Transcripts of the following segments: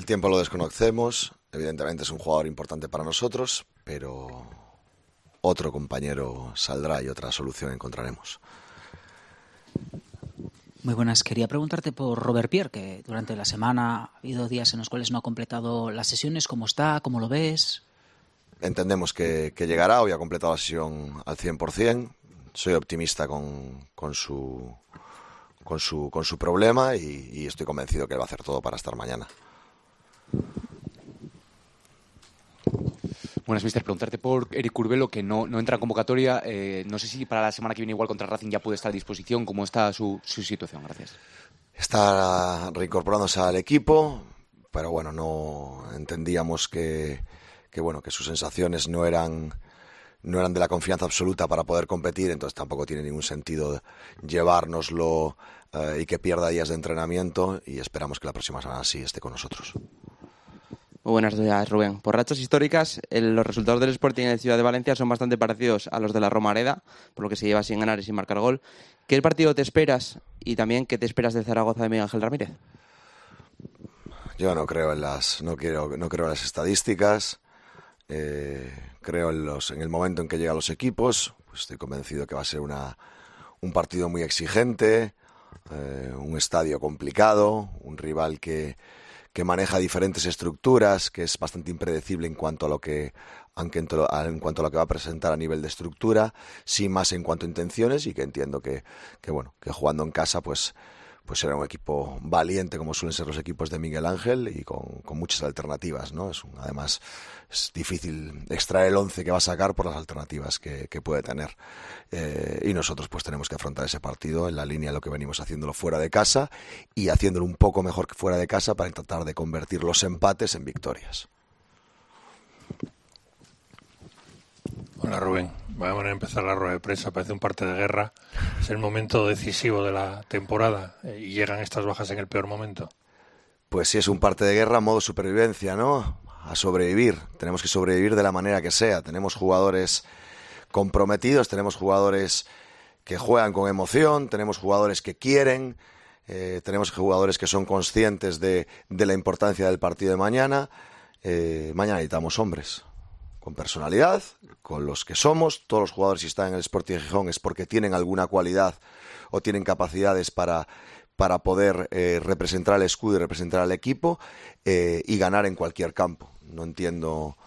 tiempo lo desconocemos. Evidentemente es un jugador importante para nosotros, pero otro compañero saldrá y otra solución encontraremos. Muy buenas. Quería preguntarte por Robert Pierre, que durante la semana ha habido días en los cuales no ha completado las sesiones. ¿Cómo está? ¿Cómo lo ves? Entendemos que llegará. Hoy ha completado la sesión al 100%. Soy optimista con su problema y estoy convencido que va a hacer todo para estar mañana. Buenas, mister. Preguntarte por Eric Curbelo, que no entra en convocatoria. No sé si para la semana que viene igual contra Racing ya puede estar a disposición. ¿Cómo está su situación? Gracias. Está reincorporándose al equipo, pero bueno, no entendíamos que sus sensaciones no eran de la confianza absoluta para poder competir, entonces tampoco tiene ningún sentido llevárnoslo y que pierda días de entrenamiento, y esperamos que la próxima semana sí esté con nosotros. Muy buenos días, Rubén. Por rachas históricas, los resultados del Sporting en Ciudad de Valencia son bastante parecidos a los de la Romareda, por lo que se lleva sin ganar y sin marcar gol. ¿Qué partido te esperas y también qué te esperas de Zaragoza de Miguel Ángel Ramírez? Yo no creo en las estadísticas. Creo en el momento en que llegan los equipos. Pues estoy convencido que va a ser un partido muy exigente, un estadio complicado, un rival que maneja diferentes estructuras, que es bastante impredecible en cuanto a lo que va a presentar a nivel de estructura, sí más en cuanto a intenciones, y que entiendo que jugando en casa pues será un equipo valiente, como suelen ser los equipos de Miguel Ángel, y con muchas alternativas, ¿no? Además es difícil extraer el 11 que va a sacar por las alternativas que puede tener, y nosotros pues tenemos que afrontar ese partido en la línea de lo que venimos haciéndolo fuera de casa y haciéndolo un poco mejor que fuera de casa para intentar de convertir los empates en victorias. Hola, Rubén. Vamos a empezar la rueda de prensa. Parece un parte de guerra. Es el momento decisivo de la temporada y llegan estas bajas en el peor momento. Pues sí, es un parte de guerra, modo supervivencia, ¿no? A sobrevivir. Tenemos que sobrevivir de la manera que sea. Tenemos jugadores comprometidos, tenemos jugadores que juegan con emoción, tenemos jugadores que quieren, tenemos jugadores que son conscientes de la importancia del partido de mañana. Mañana necesitamos hombres con personalidad, con los que somos. Todos los jugadores, si están en el Sporting de Gijón, es porque tienen alguna cualidad o tienen capacidades para poder representar al escudo y representar al equipo, y ganar en cualquier campo. No entiendo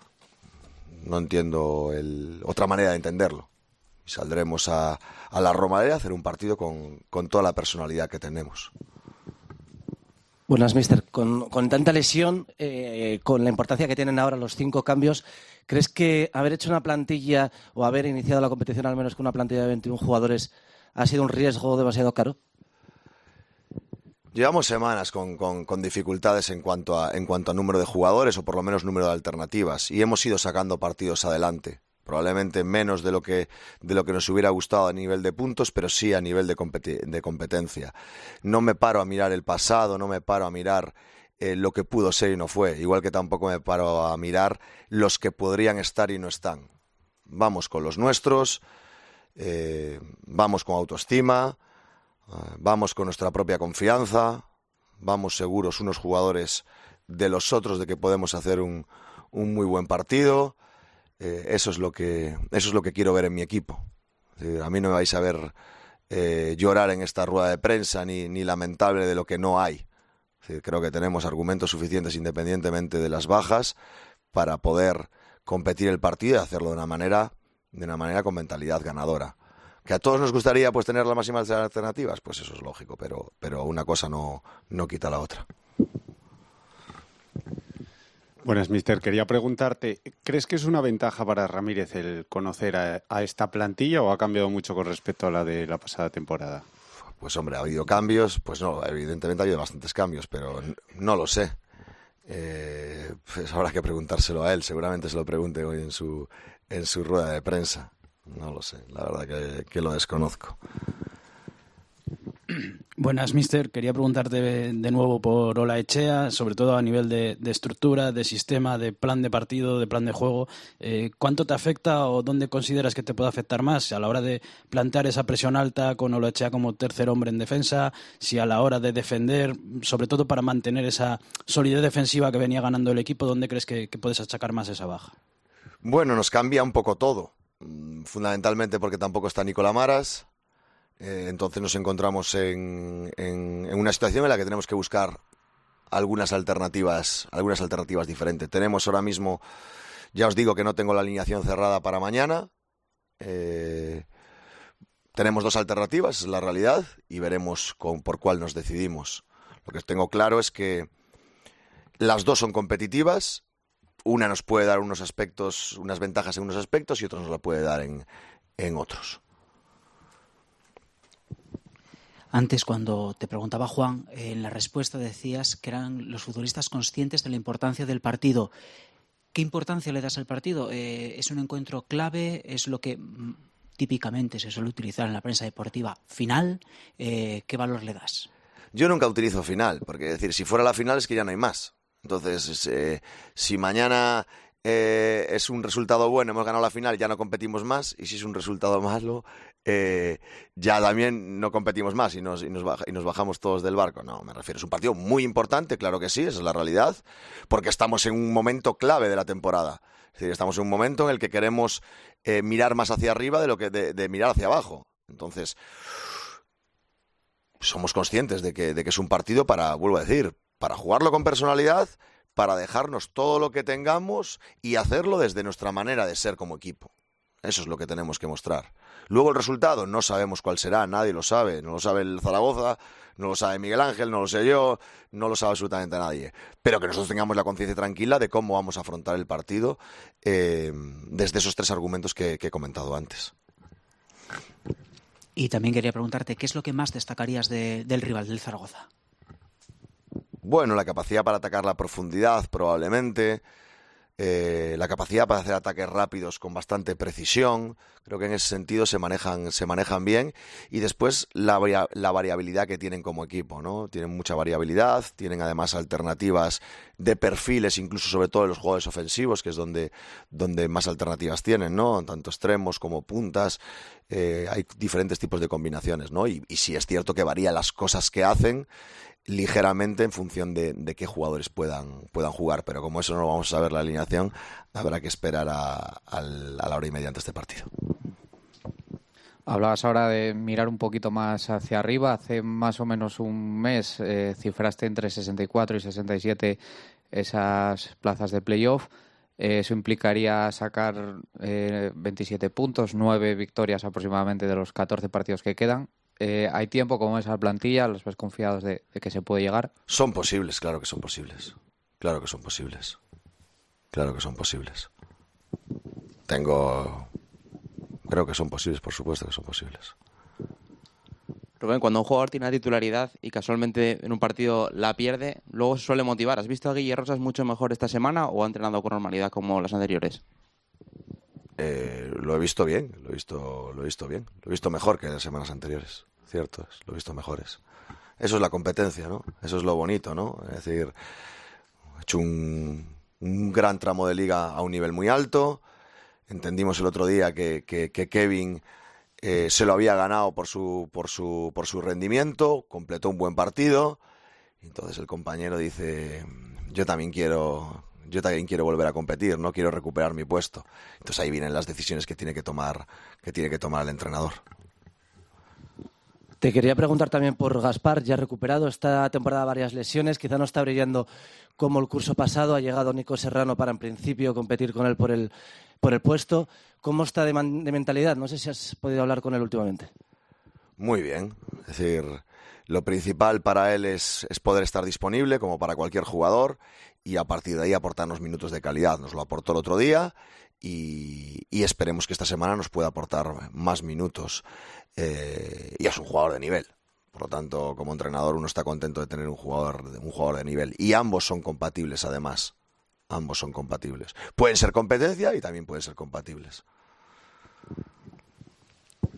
otra manera de entenderlo. Saldremos a la Romareda a hacer un partido con toda la personalidad que tenemos. Buenas, mister. Con tanta lesión, con la importancia que tienen ahora los 5 cambios, ¿crees que haber hecho una plantilla o haber iniciado la competición al menos con una plantilla de 21 jugadores ha sido un riesgo demasiado caro? Llevamos semanas con dificultades en cuanto a número de jugadores, o por lo menos número de alternativas, y hemos ido sacando partidos adelante. Probablemente menos de lo que nos hubiera gustado a nivel de puntos, pero sí a nivel de competencia. No me paro a mirar el pasado, no me paro a mirar lo que pudo ser y no fue, igual que tampoco me paro a mirar los que podrían estar y no están. Vamos con los nuestros, vamos con autoestima, vamos con nuestra propia confianza, vamos seguros unos jugadores de los otros de que podemos hacer un muy buen partido. Eso es lo que quiero ver en mi equipo. A mí no me vais a ver llorar en esta rueda de prensa ni lamentable de lo que no hay. Creo que tenemos argumentos suficientes, independientemente de las bajas, para poder competir el partido y hacerlo de una manera con mentalidad ganadora. Que a todos nos gustaría pues tener las máximas alternativas, pues eso es lógico, pero una cosa no quita la otra. Buenas, mister. Quería preguntarte, ¿crees que es una ventaja para Ramírez el conocer a esta plantilla o ha cambiado mucho con respecto a la de la pasada temporada? Pues hombre, ha habido cambios, pues no, evidentemente ha habido bastantes cambios, pero no lo sé. Pues habrá que preguntárselo a él, seguramente se lo pregunte hoy en su rueda de prensa. No lo sé, la verdad que lo desconozco. Buenas, mister. Quería preguntarte de nuevo por Olaechea, sobre todo a nivel de estructura, de sistema, de plan de partido, de plan de juego. ¿Cuánto te afecta o dónde consideras que te puede afectar más? A la hora de plantear esa presión alta con Olaechea como tercer hombre en defensa, si a la hora de defender, sobre todo para mantener esa solidez defensiva que venía ganando el equipo, ¿dónde crees que puedes achacar más esa baja? Bueno, nos cambia un poco todo, fundamentalmente porque tampoco está Nicolás Maras. Entonces nos encontramos en una situación en la que tenemos que buscar algunas alternativas diferentes. Tenemos ahora mismo, ya os digo que no tengo la alineación cerrada para mañana. Tenemos 2 alternativas, es la realidad, y veremos por cuál nos decidimos. Lo que tengo claro es que las 2 son competitivas. Una nos puede dar unos aspectos, unas ventajas en unos aspectos y otra nos la puede dar en otros. Antes, cuando te preguntaba Juan, en la respuesta decías que eran los futbolistas conscientes de la importancia del partido. ¿Qué importancia le das al partido? ¿Es un encuentro clave? ¿Es lo que típicamente se suele utilizar en la prensa deportiva? ¿Final? ¿Qué valor le das? Yo nunca utilizo final, porque decir, si fuera la final es que ya no hay más. Entonces, si mañana es un resultado bueno, hemos ganado la final, ya no competimos más, y si es un resultado malo, ya también no competimos más y nos bajamos todos del barco. No, me refiero, es un partido muy importante, claro que sí, esa es la realidad, porque estamos en un momento clave de la temporada. Es decir, estamos en un momento en el que queremos mirar más hacia arriba de mirar hacia abajo. Entonces, somos conscientes de que es un partido vuelvo a decir, para jugarlo con personalidad, para dejarnos todo lo que tengamos y hacerlo desde nuestra manera de ser como equipo. Eso es lo que tenemos que mostrar. Luego el resultado no sabemos cuál será, nadie lo sabe. No lo sabe el Zaragoza, no lo sabe Miguel Ángel, no lo sé yo, no lo sabe absolutamente nadie. Pero que nosotros tengamos la conciencia tranquila de cómo vamos a afrontar el partido desde esos 3 argumentos que he comentado antes. Y también quería preguntarte, ¿qué es lo que más destacarías del rival, del Zaragoza? Bueno, la capacidad para atacar la profundidad, probablemente. La capacidad para hacer ataques rápidos con bastante precisión. Creo que en ese sentido se manejan bien. Y después la variabilidad que tienen como equipo, ¿no? Tienen mucha variabilidad, tienen además alternativas de perfiles, incluso sobre todo en los jugadores ofensivos, que es donde más alternativas tienen, ¿no? Tanto extremos como puntas. Hay diferentes tipos de combinaciones, ¿no? Y sí es cierto que varían las cosas que hacen ligeramente en función de qué jugadores puedan jugar, pero como eso no lo vamos a saber la alineación, habrá que esperar a la hora y media antes de este partido. Hablabas ahora de mirar un poquito más hacia arriba. Hace más o menos un mes cifraste entre 64 y 67 esas plazas de playoff. Eso implicaría sacar 27 puntos, 9 victorias aproximadamente de los 14 partidos que quedan. ¿Hay tiempo como esa plantilla? ¿Los ves confiados de que se puede llegar? Son posibles, claro que son posibles. Claro que son posibles. Claro que son posibles. Creo que son posibles, por supuesto que son posibles. Rubén, cuando un jugador tiene una titularidad y casualmente en un partido la pierde, luego se suele motivar. ¿Has visto a Guille Rosas mucho mejor esta semana o ha entrenado con normalidad como las anteriores? Lo he visto bien, lo he visto bien. Lo he visto mejor que las semanas anteriores, cierto, lo he visto mejores. Eso es la competencia, ¿no? Eso es lo bonito, ¿no? Es decir, he hecho un gran tramo de liga a un nivel muy alto. Entendimos el otro día que Kevin se lo había ganado por su rendimiento, completó un buen partido. Y entonces el compañero dice, yo también quiero volver a competir, no quiero recuperar mi puesto. Entonces ahí vienen las decisiones que tiene que tomar el entrenador. Te quería preguntar también por Gaspar, ya recuperado esta temporada varias lesiones, quizá no está brillando como el curso pasado, ha llegado Nico Serrano para en principio competir con él por el puesto. ¿Cómo está de mentalidad? No sé si has podido hablar con él últimamente. Muy bien, es decir, lo principal para él es poder estar disponible como para cualquier jugador y a partir de ahí aportarnos minutos de calidad. Nos lo aportó el otro día y esperemos que esta semana nos pueda aportar más minutos. Y es un jugador de nivel. Por lo tanto, como entrenador uno está contento de tener un jugador de nivel. Y ambos son compatibles, además. Ambos son compatibles. Pueden ser competencia y también pueden ser compatibles.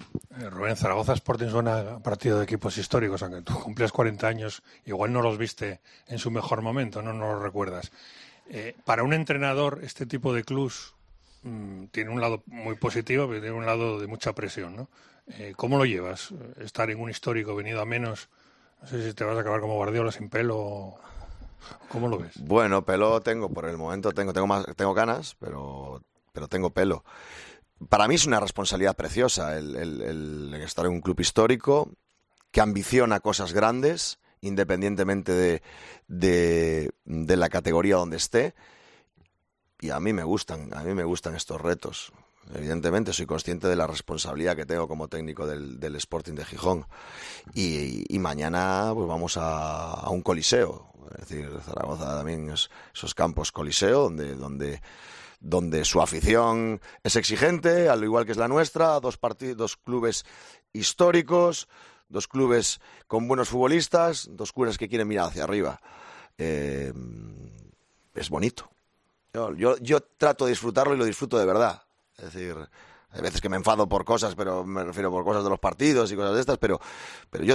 Rubén, Zaragoza Sporting suena a partido de equipos históricos, aunque tú cumplías 40 años, igual no los viste en su mejor momento, no los recuerdas. Para un entrenador, este tipo de clubs tiene un lado muy positivo, pero tiene un lado de mucha presión, ¿no? ¿Cómo lo llevas? Estar en un histórico venido a menos, no sé si te vas a acabar como Guardiola sin pelo. ¿Cómo lo ves? Bueno, pelo tengo, por el momento tengo ganas, pero tengo pelo. Para mí es una responsabilidad preciosa el estar en un club histórico que ambiciona cosas grandes, independientemente de la categoría donde esté. Y a mí me gustan estos retos. Evidentemente soy consciente de la responsabilidad que tengo como técnico del Sporting de Gijón. Y mañana pues vamos a un coliseo. Es decir, Zaragoza también esos campos coliseo donde su afición es exigente, al igual que es la nuestra, dos clubes históricos, dos clubes con buenos futbolistas, dos clubes que quieren mirar hacia arriba. Es bonito. Yo trato de disfrutarlo y lo disfruto de verdad. Es decir, hay veces que me enfado por cosas, pero me refiero por cosas de los partidos y cosas de estas, pero yo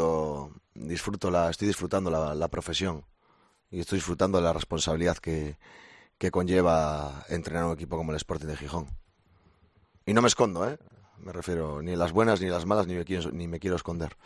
estoy disfrutando la profesión y estoy disfrutando de la responsabilidad que conlleva entrenar un equipo como el Sporting de Gijón. Y no me escondo, me refiero ni en las buenas ni en las malas, ni me quiero esconder.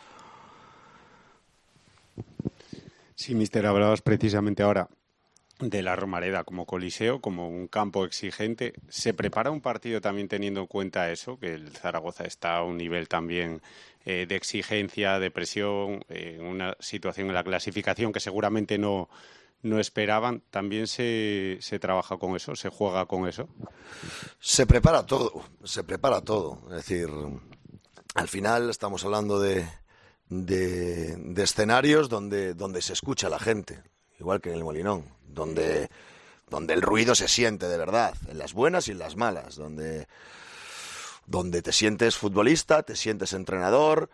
Sí, míster, hablabas precisamente ahora de la Romareda como coliseo, como un campo exigente. ¿Se prepara un partido también teniendo en cuenta eso, que el Zaragoza está a un nivel también de exigencia, de presión, en una situación en la clasificación que seguramente no esperaban? ¿También se trabaja con eso? ¿Se juega con eso? Se prepara todo. Es decir, al final estamos hablando de escenarios donde se escucha a la gente, igual que en el Molinón, donde el ruido se siente de verdad, en las buenas y en las malas, donde te sientes futbolista, te sientes entrenador,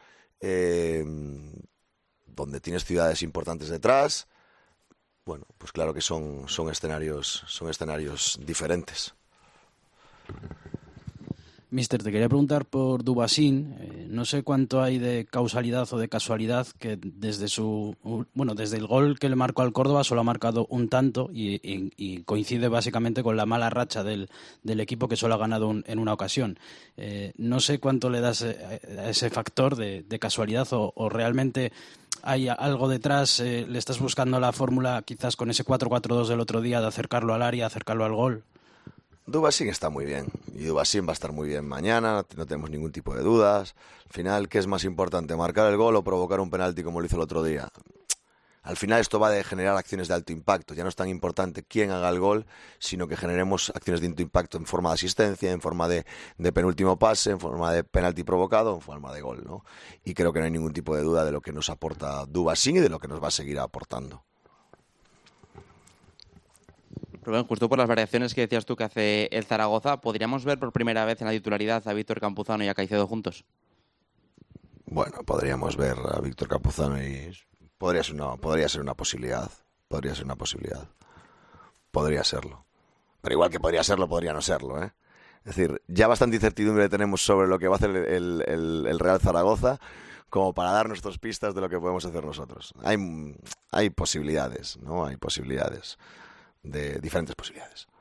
donde tienes ciudades importantes detrás. Bueno, pues claro que son escenarios diferentes. Mister, te quería preguntar por Dubasín. No sé cuánto hay de causalidad o de casualidad que desde el gol que le marcó al Córdoba solo ha marcado un tanto y coincide básicamente con la mala racha del equipo que solo ha ganado en una ocasión. No sé cuánto le das a ese factor de casualidad o realmente hay algo detrás. ¿Le estás buscando la fórmula quizás con ese 4-4-2 del otro día de acercarlo al área, acercarlo al gol? Dubasín está muy bien y Dubasín va a estar muy bien mañana, no tenemos ningún tipo de dudas. Al final, ¿qué es más importante, marcar el gol o provocar un penalti como lo hizo el otro día? Al final esto va de generar acciones de alto impacto. Ya no es tan importante quién haga el gol, sino que generemos acciones de alto impacto en forma de asistencia, en forma de penúltimo pase, en forma de penalti provocado, en forma de gol, ¿no? Y creo que no hay ningún tipo de duda de lo que nos aporta Dubasín y de lo que nos va a seguir aportando. Rubén, justo por las variaciones que decías tú que hace el Zaragoza, ¿podríamos ver por primera vez en la titularidad a Víctor Campuzano y a Caicedo juntos? Bueno, podríamos ver a Víctor Campuzano y podría ser una posibilidad. Podría serlo. Pero igual que podría serlo, podría no serlo, ¿eh? Es decir, ya bastante incertidumbre tenemos sobre lo que va a hacer el Real Zaragoza como para dar nuestras pistas de lo que podemos hacer nosotros. Hay posibilidades, ¿no? Hay posibilidades. De diferentes posibilidades.